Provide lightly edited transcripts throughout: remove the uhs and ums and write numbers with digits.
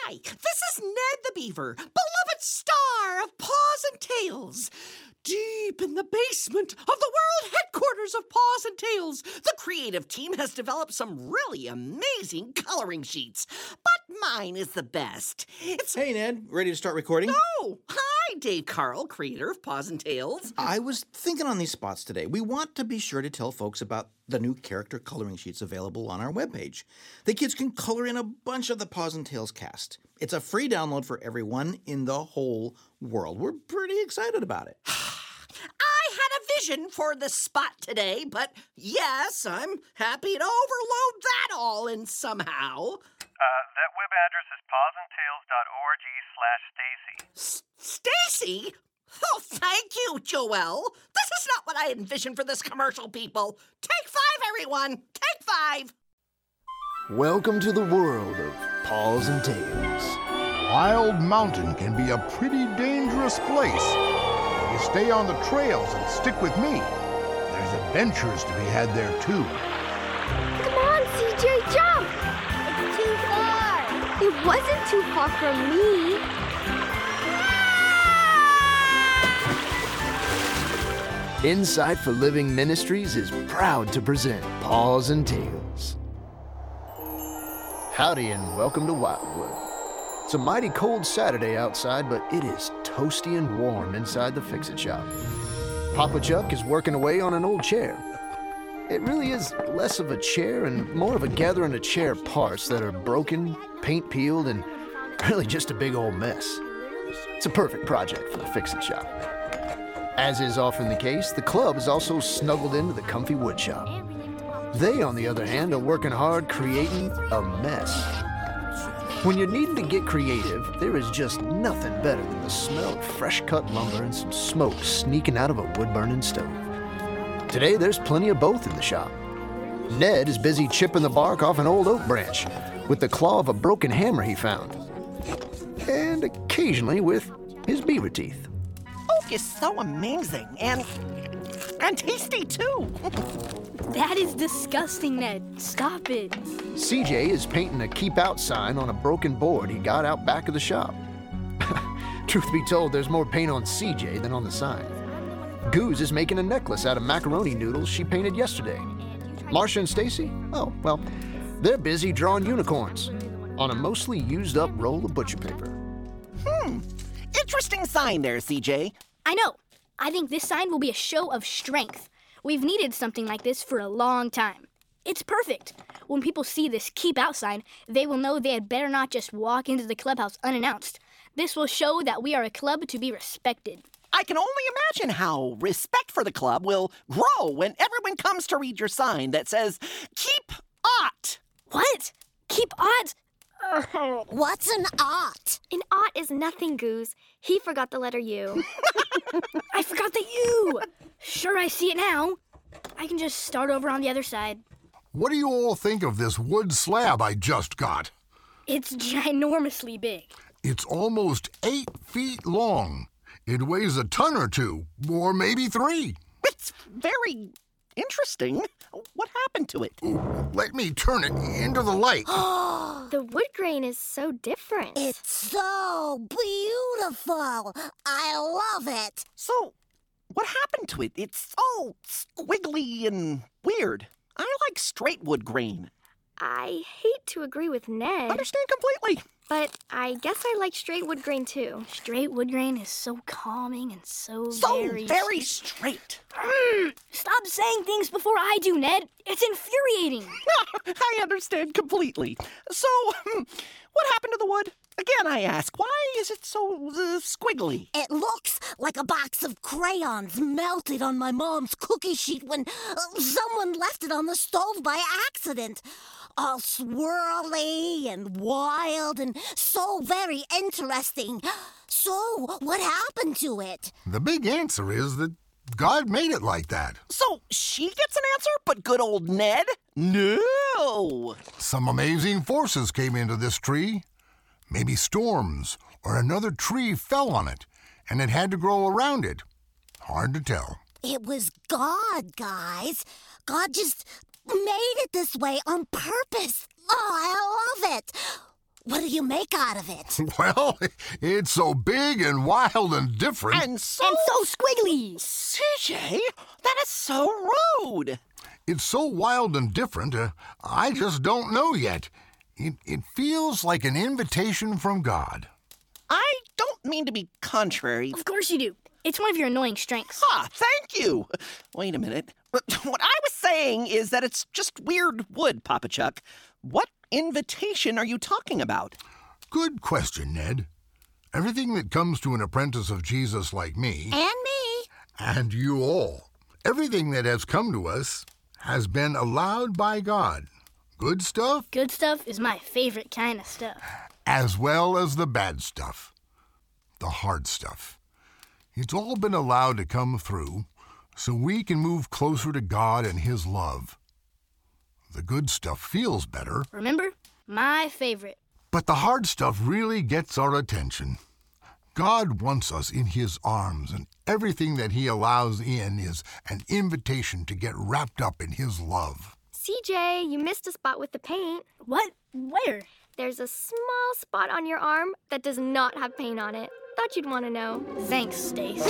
Hi, this is Ned the Beaver, beloved star of Paws and Tails. Deep in the basement of the world headquarters of Paws and Tails, the creative team has developed some really amazing coloring sheets. But mine is the best. Hey, Ned. Ready to start recording? Oh, hi, Dave Carl, creator of Paws and Tails. I was thinking on these spots today. We want to be sure to tell folks about the new character coloring sheets available on our webpage. The kids can color in a bunch of the Paws and Tails cast. It's a free download for everyone in the whole world. We're pretty excited about it. I had a vision for this spot today, but yes, I'm happy to overload that all in somehow. That web address is pawsandtails.org/Stacy. Stacy? Oh, thank you, Joelle. This is not what I envisioned for this commercial, people. Take 5, everyone. Take 5. Welcome to the world of Paws and Tails. Wild Mountain can be a pretty dangerous place. You stay on the trails and stick with me. There's adventures to be had there, too. Come on, CJ, jump! It's too far. It wasn't too far from me. Insight for Living Ministries is proud to present Paws and Tails. Howdy and welcome to Wildwood. It's a mighty cold Saturday outside, but it is toasty and warm inside the Fix-It shop. Papa Chuck is working away on an old chair. It really is less of a chair and more of a gathering of chair parts that are broken, paint peeled, and really just a big old mess. It's a perfect project for the Fix-It shop. As is often the case, the club is also snuggled into the comfy wood shop. They, on the other hand, are working hard creating a mess. When you're needing to get creative, there is just nothing better than the smell of fresh-cut lumber and some smoke sneaking out of a wood-burning stove. Today, there's plenty of both in the shop. Ned is busy chipping the bark off an old oak branch with the claw of a broken hammer he found. And occasionally with his beaver teeth. Oak is so amazing and tasty, too. That is disgusting, Ned. Stop it. CJ is painting a keep out sign on a broken board he got out back of the shop. Truth be told, there's more paint on CJ than on the sign. Goose is making a necklace out of macaroni noodles she painted yesterday. Marcia and Stacy? Oh, well, they're busy drawing unicorns on a mostly used up roll of butcher paper. Interesting sign there, CJ. I know. I think this sign will be a show of strength. We've needed something like this for a long time. It's perfect. When people see this keep out sign, they will know they had better not just walk into the clubhouse unannounced. This will show that we are a club to be respected. I can only imagine how respect for the club will grow when everyone comes to read your sign that says, "Keep Ought." What? Keep odds? What's an ought? An ought is nothing, Goose. He forgot the letter U. I forgot the U. Sure, I see it now. I can just start over on the other side. What do you all think of this wood slab I just got? It's ginormously big. It's almost 8 feet long. It weighs a ton or 2, or maybe 3. It's very interesting. What happened to it? Let me turn it into the light. The wood grain is so different. It's so beautiful. I love it. So, what happened to it? It's all squiggly and weird. I like straight wood grain. I hate to agree with Ned, Understand completely. but I guess I like straight wood grain too. Straight wood grain is so calming and so Very straight. Stop saying things before I do, Ned. It's infuriating. I understand completely. So, what happened to the wood? Again, I ask, why is it so squiggly? It looks like a box of crayons melted on my mom's cookie sheet when someone left it on the stove by accident. All swirly and wild and so very interesting. So, what happened to it? The big answer is that God made it like that. So, she gets an answer, but good old Ned? No! Some amazing forces came into this tree. Maybe storms or another tree fell on it, and it had to grow around it. Hard to tell. It was God, guys. God just made it this way on purpose. Oh, I love it. What do you make out of it? Well, it's so big and wild and different. And so squiggly. CJ, that is so rude. It's so wild and different, I just don't know yet. It feels like an invitation from God. I don't mean to be contrary. Of course you do. It's one of your annoying strengths. Thank you. Wait a minute. What I was saying is that it's just weird wood, Papa Chuck. What invitation are you talking about? Good question, Ned. Everything that comes to an apprentice of Jesus like me, And me. and you all, everything that has come to us has been allowed by God. Good stuff, Good stuff is my favorite kind of stuff. as well as the bad stuff. The hard stuff. It's all been allowed to come through so we can move closer to God and His love. The good stuff feels better, Remember? My favorite. but the hard stuff really gets our attention. God wants us in His arms, and everything that He allows in is an invitation to get wrapped up in His love. CJ, you missed a spot with the paint. What? Where? There's a small spot on your arm that does not have paint on it. Thought you'd want to know. Thanks, Stace.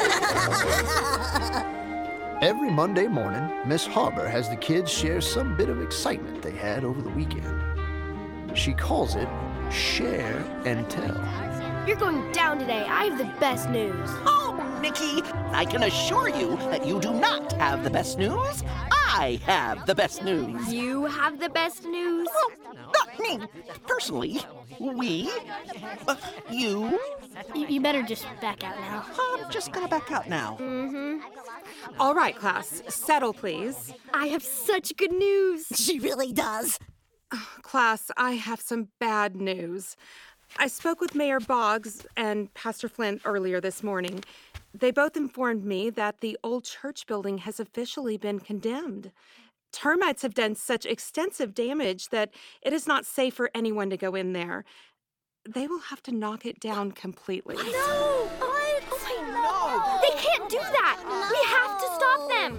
Every Monday morning, Miss Harbor has the kids share some bit of excitement they had over the weekend. She calls it Share and Tell. You're going down today. I have the best news. Oh, Nikki, I can assure you that you do not have the best news. I have the best news. You have the best news? Not me, personally. We. You. You better just back out now. I'm just gonna back out now. All right, class, settle, please. I have such good news. She really does. Class, I have some bad news. I spoke with Mayor Boggs and Pastor Flint earlier this morning. They both informed me that the old church building has officially been condemned. Termites have done such extensive damage that it is not safe for anyone to go in there. They will have to knock it down completely. No! What? Oh my God. They can't do that. We have to stop them.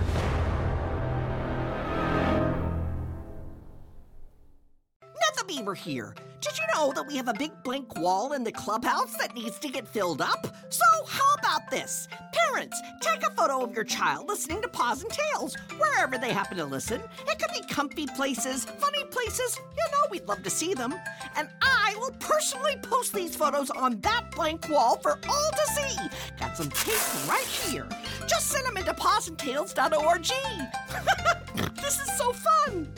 Ned the Beaver here. Did you know that we have a big blank wall in the clubhouse that needs to get filled up? So how about this? Parents, take a photo of your child listening to Paws and Tails, wherever they happen to listen. It could be comfy places, funny places. You know we'd love to see them. And I will personally post these photos on that blank wall for all to see. Got some tape right here. Just send them into pawsandtails.org. This is so fun.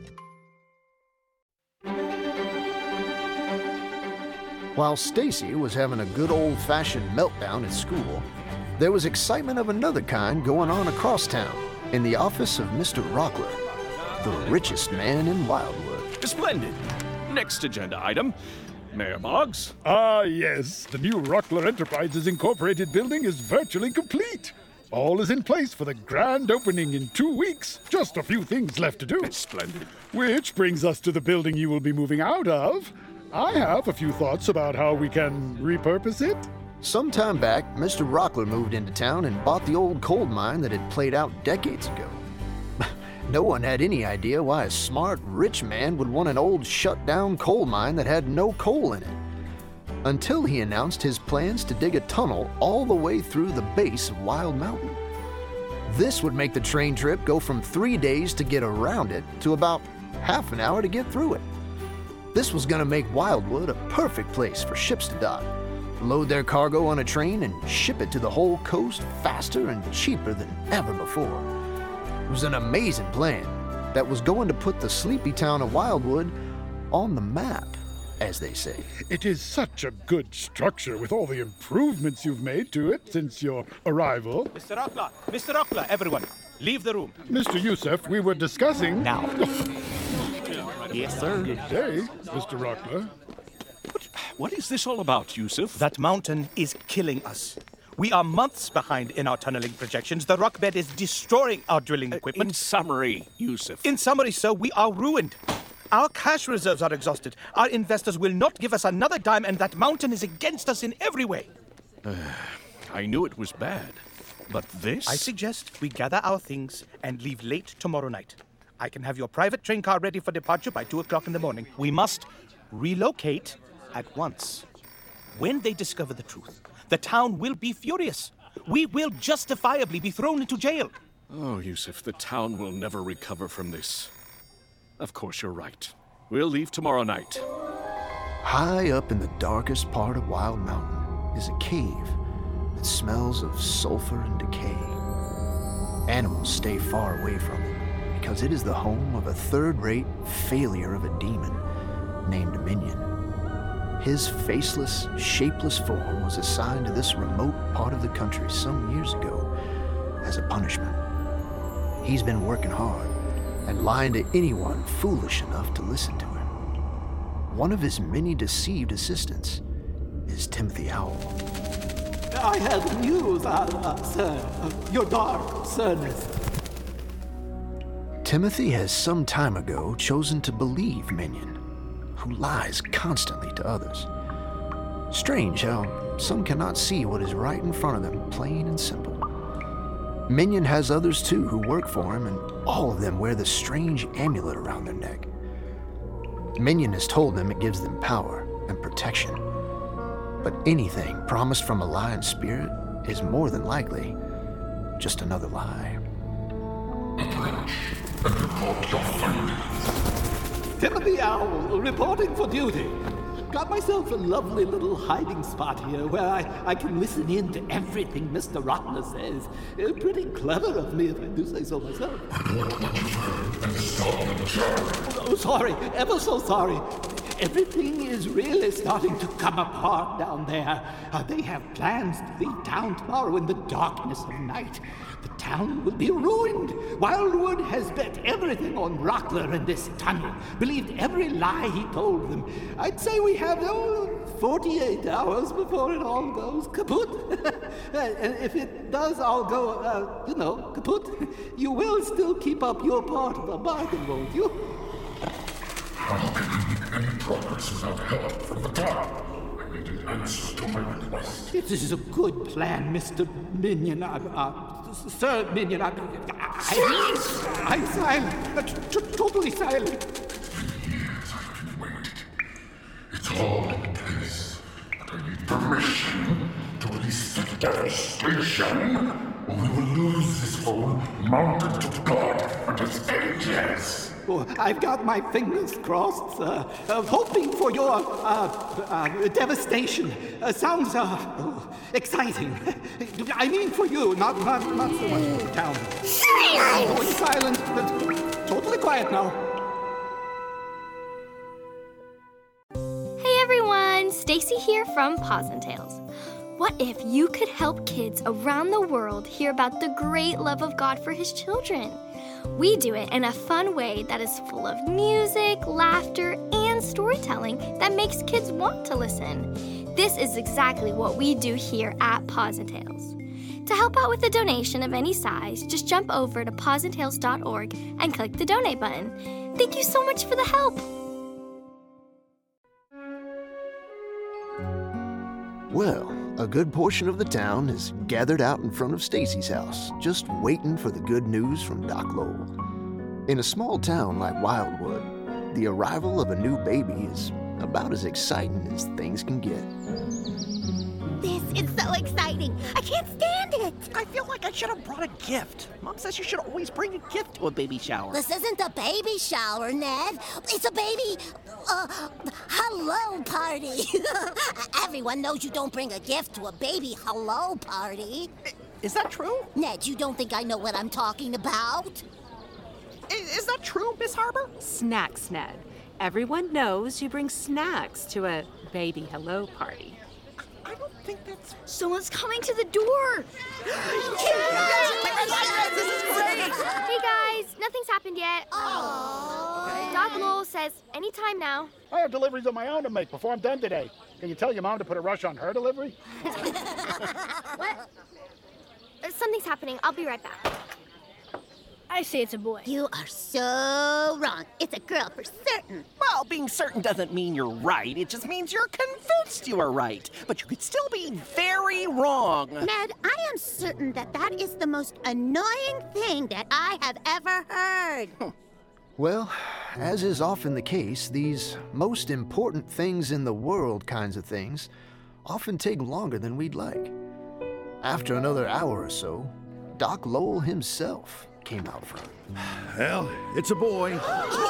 While Stacy was having a good old-fashioned meltdown at school, there was excitement of another kind going on across town in the office of Mr. Rockler, the richest man in Wildwood. Splendid. Next agenda item. Mayor Boggs. Ah, yes. The new Rockler Enterprises Incorporated building is virtually complete. All is in place for the grand opening in 2 weeks. Just a few things left to do. Splendid. Which brings us to the building you will be moving out of. I have a few thoughts about how we can repurpose it. Some time back, Mr. Rockler moved into town and bought the old coal mine that had played out decades ago. No one had any idea why a smart, rich man would want an old, shut-down coal mine that had no coal in it. Until he announced his plans to dig a tunnel all the way through the base of Wild Mountain. This would make the train trip go from 3 days to get around it to about half an hour to get through it. This was going to make Wildwood a perfect place for ships to dock, load their cargo on a train, and ship it to the whole coast faster and cheaper than ever before. It was an amazing plan that was going to put the sleepy town of Wildwood on the map, as they say. It is such a good structure with all the improvements you've made to it since your arrival. Mr. Rockler, everyone, leave the room. Mr. Youssef, we were discussing... Now. Yes, sir. Good day, Mr. Rockler. What is this all about, Yusuf? That mountain is killing us. We are months behind in our tunneling projections. The rock bed is destroying our drilling equipment. In summary, Yusuf. In summary, sir, we are ruined. Our cash reserves are exhausted. Our investors will not give us another dime, and that mountain is against us in every way. I knew it was bad, but this? I suggest we gather our things and leave late tomorrow night. I can have your private train car ready for departure by 2 o'clock in the morning. We must relocate at once. When they discover the truth, the town will be furious. We will justifiably be thrown into jail. Oh, Yusuf, the town will never recover from this. Of course, you're right. We'll leave tomorrow night. High up in the darkest part of Wild Mountain is a cave that smells of sulfur and decay. Animals stay far away from it because it is the home of a third-rate failure of a demon named Minion. His faceless, shapeless form was assigned to this remote part of the country some years ago as a punishment. He's been working hard and lying to anyone foolish enough to listen to him. One of his many deceived assistants is Timothy Owl. I have news, sir. Your dark service. Timothy has some time ago chosen to believe Minion, who lies constantly to others. Strange how some cannot see what is right in front of them, plain and simple. Minion has others too who work for him, and all of them wear the strange amulet around their neck. Minion has told them it gives them power and protection. But anything promised from a lying spirit is more than likely just another lie. Timothy Owl, reporting for duty. Got myself a lovely little hiding spot here where I can listen in to everything Mr. Rottner says. Pretty clever of me, if I do say so myself. Oh, sorry, ever so sorry. Everything is really starting to come apart down there. They have plans to leave town tomorrow in the darkness of night. The town will be ruined. Wildwood has bet everything on Rockler and this tunnel, believed every lie he told them. I'd say we have 48 hours before it all goes kaput. And if it does all go, kaput, you will still keep up your part of the bargain, won't you? How can we make any progress without help from the town? I need an answer to my request. This is a good plan, Mr. Minion. Sir Minion, I'm silent. Totally silent. For years I've been waiting. It's all in place, but I need permission to release the devastation, or we will lose this whole mountain to God and its angels. Oh, I've got my fingers crossed, sir. Hoping for your devastation. Sounds exciting. I mean for you, not so much for the town. Silence! Silent, but totally quiet now. Hey everyone, Stacy here from Paws and Tales. What if you could help kids around the world hear about the great love of God for His children? We do it in a fun way that is full of music, laughter, and storytelling that makes kids want to listen. This is exactly what we do here at Paws and Tales. To help out with a donation of any size, just jump over to pawsandtails.org and click the donate button. Thank you so much for the help. Well, a good portion of the town is gathered out in front of Stacy's house, just waiting for the good news from Doc Lowell. In a small town like Wildwood, the arrival of a new baby is about as exciting as things can get. This is so exciting. I can't stand it. I feel like I should have brought a gift. Mom says you should always bring a gift to a baby shower. This isn't a baby shower, Ned. It's a baby, hello party. Everyone knows you don't bring a gift to a baby hello party. Is that true? Ned, you don't think I know what I'm talking about? Is that true, Miss Harper? Snacks, Ned. Everyone knows you bring snacks to a baby hello party. I don't think that's... Someone's coming to the door! This is great! Hey guys, nothing's happened yet. Doc Lowell says anytime now. I have deliveries of my own to make before I'm done today. Can you tell your mom to put a rush on her delivery? What? Something's happening. I'll be right back. I say it's a boy. You are so wrong. It's a girl for certain. Well, being certain doesn't mean you're right. It just means you're convinced you are right. But you could still be very wrong. Ned, I am certain that is the most annoying thing that I have ever heard. Well, as is often the case, these most important things in the world kinds of things often take longer than we'd like. After another hour or so, Doc Lowell himself came out front. Well, it's a boy.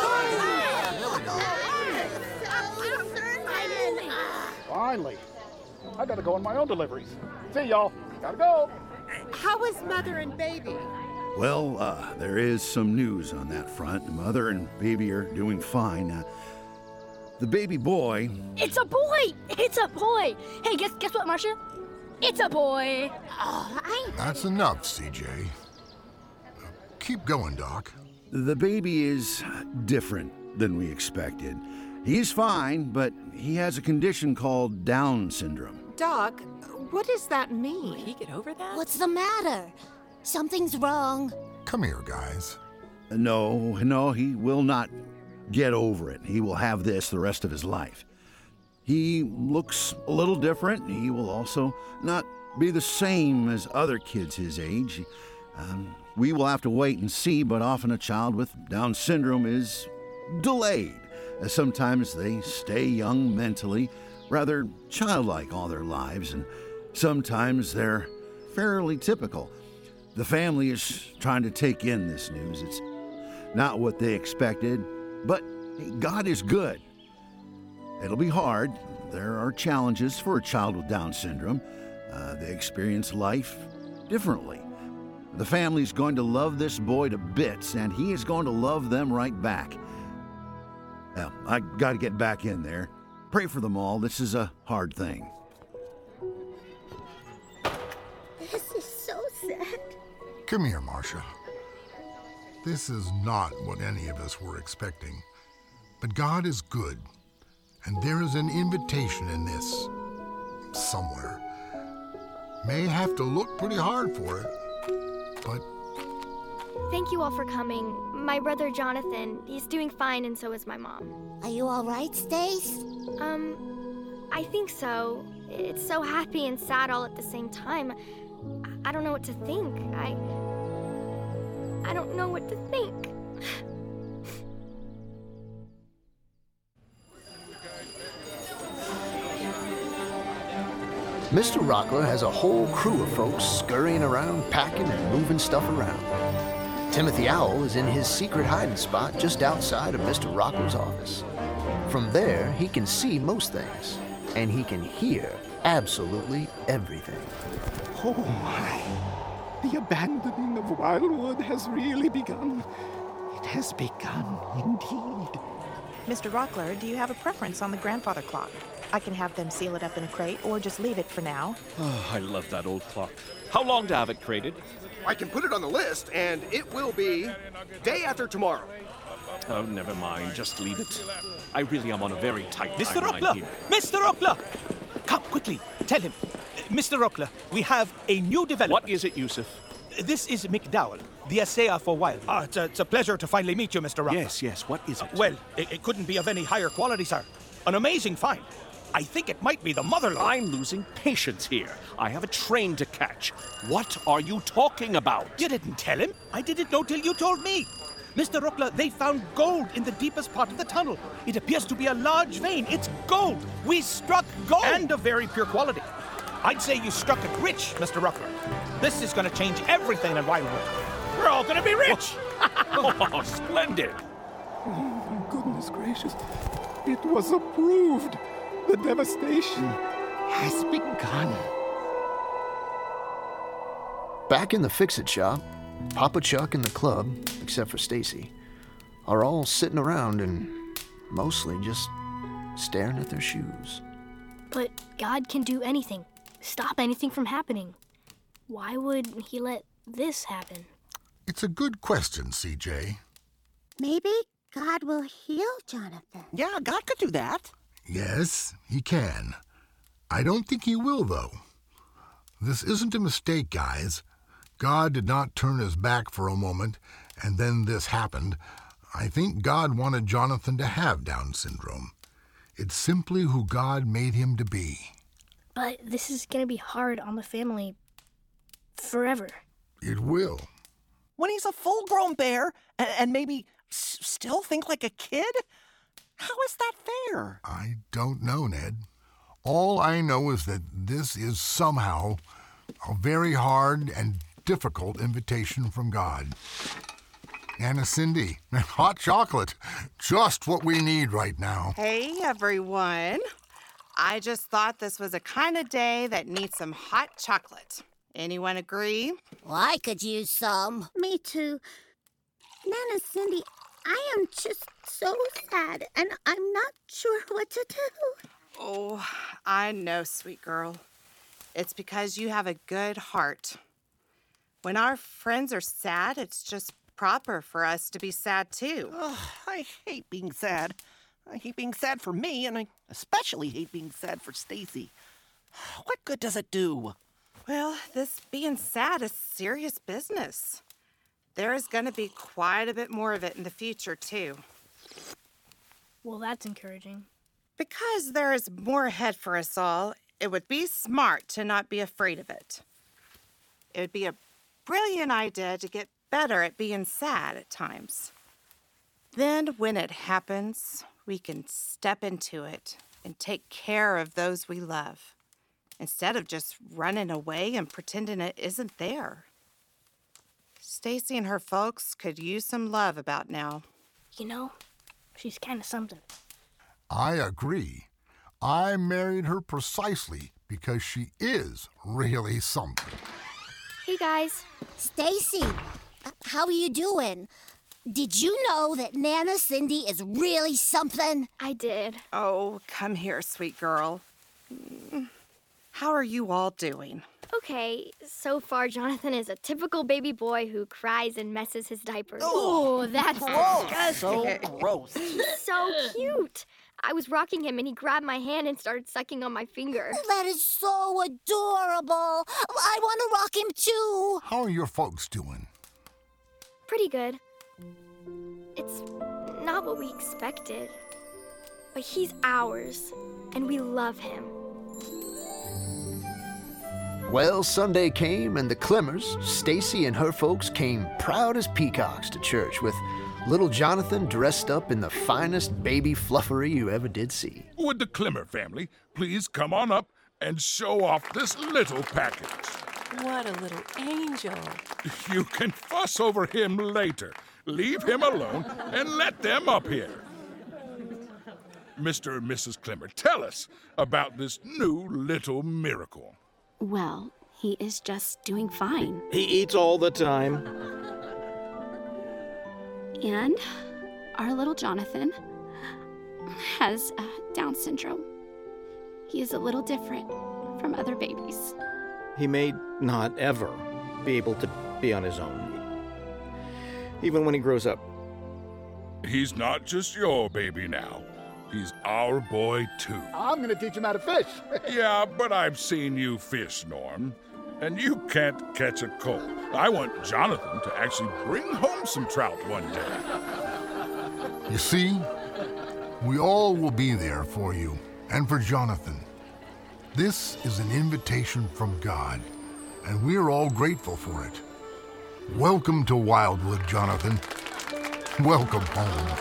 Finally. I gotta go on my own deliveries. See y'all. Gotta go. How is Mother and Baby? Well, there is some news on that front. Mother and baby are doing fine. The baby boy... It's a boy! It's a boy! Hey, guess what, Marcia? It's a boy! That's enough, CJ. Keep going, Doc. The baby is different than we expected. He's fine, but he has a condition called Down syndrome. Doc, what does that mean? Will he get over that? What's the matter? Something's wrong. Come here, guys. No, he will not get over it. He will have this the rest of his life. He looks a little different. He will also not be the same as other kids his age. We will have to wait and see, but often a child with Down syndrome is delayed. Sometimes they stay young mentally, rather childlike all their lives, and sometimes they're fairly typical. The family is trying to take in this news. It's not what they expected, but God is good. It'll be hard. There are challenges for a child with Down syndrome. They experience life differently. The family's going to love this boy to bits, and he is going to love them right back. Well, I got to get back in there. Pray for them all. This is a hard thing. This is so sad. Come here, Marcia. This is not what any of us were expecting. But God is good, and there is an invitation in this somewhere. May have to look pretty hard for it, but... Thank you all for coming. My brother Jonathan, he's doing fine, and so is my mom. Are you all right, Stace? I think so. It's so happy and sad all at the same time. I don't know what to think. I don't know what to think. Mr. Rockler has a whole crew of folks scurrying around, packing and moving stuff around. Timothy Owl is in his secret hiding spot just outside of Mr. Rockler's office. From there, he can see most things, and he can hear absolutely everything. Oh my. The abandoning of Wildwood has really begun. It has begun, indeed. Mr. Rockler, do you have a preference on the grandfather clock? I can have them seal it up in a crate or just leave it for now. Oh, I love that old clock. How long to have it crated? I can put it on the list, and it will be day after tomorrow. Oh, never mind. Just leave it. I really am on a very tight Mr. timeline Rockler! here. Mr. Rockler! Come, quickly, tell him. Mr. Rockler, we have a new development. What is it, Yusuf? This is McDowell, the assayer for Wild. It's a pleasure to finally meet you, Mr. Rockler. Yes, what is it? Well, it couldn't be of any higher quality, sir. An amazing find. I think it might be the mother-lode. I'm losing patience here. I have a train to catch. What are you talking about? You didn't tell him. I didn't know till you told me. Mr. Rockler, they found gold in the deepest part of the tunnel. It appears to be a large vein. It's gold. We struck gold. And of very pure quality. I'd say you struck it rich, Mr. Rockler. This is going to change everything in Wildwood. We're all going to be rich. Oh, splendid. Oh, my goodness gracious. It was approved. The devastation has begun. Back in the Fix-It shop, Papa Chuck and the club, except for Stacy, are all sitting around and mostly just staring at their shoes. But God can do anything, stop anything from happening. Why would he let this happen? It's a good question, CJ. Maybe God will heal Jonathan. Yeah, God could do that. Yes, he can. I don't think he will, though. This isn't a mistake, guys. God did not turn his back for a moment, and then this happened. I think God wanted Jonathan to have Down syndrome. It's simply who God made him to be. But this is going to be hard on the family forever. It will. When he's a full-grown bear and maybe Still think like a kid? How is that fair? I don't know, Ned. All I know is that this is somehow a very hard and difficult invitation from God. Anna Cindy, and hot chocolate. Just what we need right now. Hey, everyone. I just thought this was a kind of day that needs some hot chocolate. Anyone agree? Well, I could use some. Me too. Nana Cindy, I am just so sad, and I'm not sure what to do. Oh, I know, sweet girl. It's because you have a good heart. When our friends are sad, it's just proper for us to be sad too. I hate being sad. I hate being sad for me, and I especially hate being sad for Stacy. What good does it do? Well, this being sad is serious business. There is going to be quite a bit more of it in the future, too. Well, that's encouraging. Because there is more ahead for us all, it would be smart to not be afraid of it. It would be a brilliant idea to get better at being sad at times. Then, when it happens, we can step into it and take care of those we love, instead of just running away and pretending it isn't there. Stacy and her folks could use some love about now. You know, she's kind of something. I agree. I married her precisely because she is really something. Hey, guys. Stacy, how are you doing? Did you know that Nana Cindy is really something? I did. Oh, come here, sweet girl. How are you all doing? Okay, so far Jonathan is a typical baby boy who cries and messes his diapers. Oh, that's disgusting. So gross. He's so cute. I was rocking him and he grabbed my hand and started sucking on my finger. That is so adorable. I want to rock him too. How are your folks doing? Pretty good. It's not what we expected, but he's ours, and we love him. Well, Sunday came, and the Klimmers, Stacy and her folks, came proud as peacocks to church with little Jonathan dressed up in the finest baby fluffery you ever did see. Would the Klimmer family please come on up and show off this little package? What a little angel. You can fuss over him later. Leave him alone and let them up here. Mr. and Mrs. Klimmer, tell us about this new little miracle. Well, he is just doing fine. He eats all the time. And our little Jonathan has Down syndrome. He is a little different from other babies. He may not ever be able to be on his own, even when he grows up. He's not just your baby now. He's our boy, too. I'm going to teach him how to fish. Yeah, but I've seen you fish, Norm. And you can't catch a cold. I want Jonathan to actually bring home some trout one day. You see, we all will be there for you and for Jonathan. This is an invitation from God, and we're all grateful for it. Welcome to Wildwood, Jonathan. Welcome home.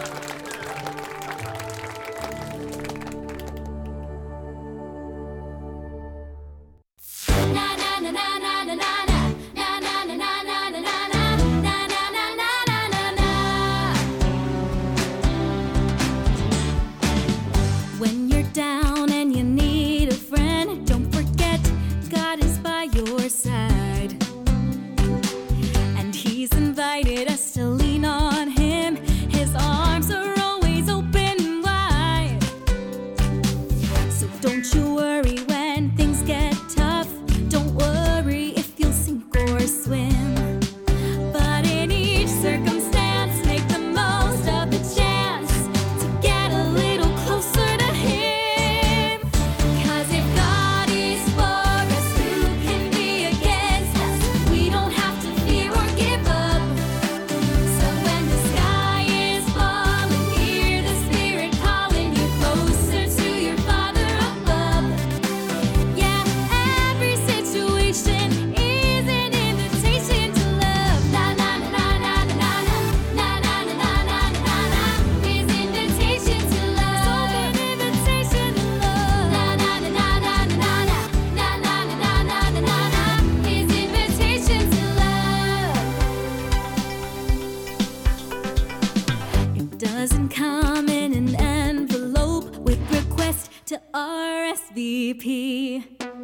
When you're down and you need a friend, don't forget God is by your side. And He's invited us to lean on Him. His arms are always open wide. So don't you worry when things get tough. Don't worry if you'll sink or swim. But in each circumstance, make the most of the chance to get a little closer to Him. 'Cause if God is for us, who can be against us? We don't have to fear or give up. So when the sky is falling, hear the Spirit calling you closer to your Father above. RSVP.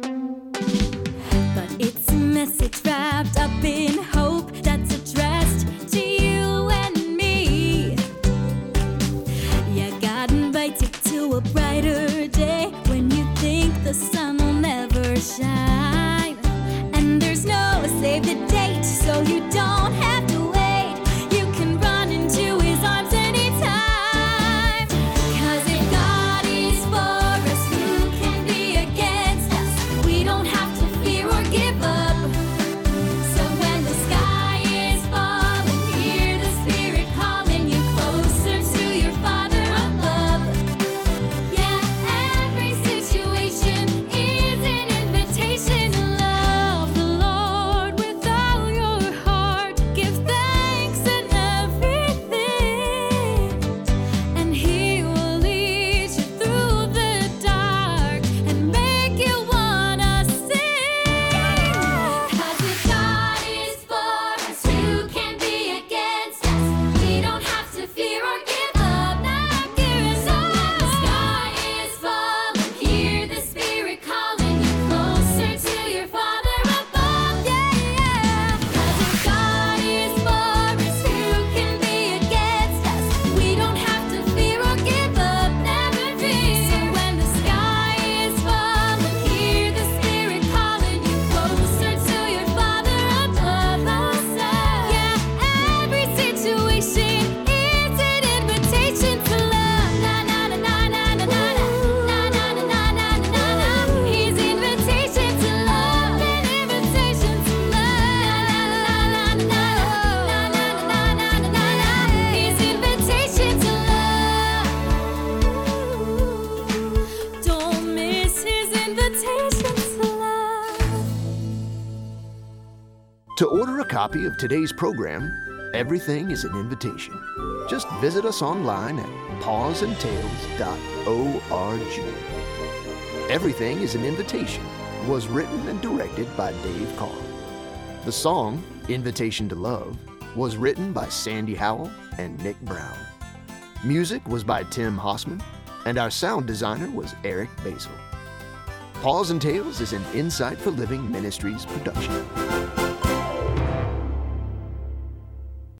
But it's a message wrapped up in hope that's addressed to you and me. You got invited to a brighter day when you think the sun will never shine. And there's no save the date, so you don't have to wait. You can run into his arms anytime. 'Cause if God is for us, who can be against us? We don't have to fear or give up. So when the sky is falling, hear the Spirit calling you closer to your Father above. Yeah, every situation is an invitation to love the Lord with all your heart. Give thanks in everything, and He will lead you through the dark and make you wanna sing. 'Cause if God is for us, who can be against us? We don't have to fear or give up. Not fear us all. When the sky is falling, hear the Spirit calling you closer to your Father above. Yeah, yeah. 'Cause if God is for us, who can be against us? We don't have to fear or give up. Never fear. So when the sky is falling, hear the Spirit calling you closer to your Father above. Yeah, every situation is an invitation to love. Na na na na na na na na na na na na na na. His invitation to love, an invitation to love. Na na na na na na na na na na. His invitation to love. Don't miss his invitation to love. To order a copy of today's program, Everything is an Invitation. Just visit us online at pawsandtails.org. Everything is an Invitation was written and directed by Dave Carr. The song, Invitation to Love, was written by Sandy Howell and Nick Brown. Music was by Tim Hossman, and our sound designer was Eric Basil. Paws and Tales is an Insight for Living Ministries production.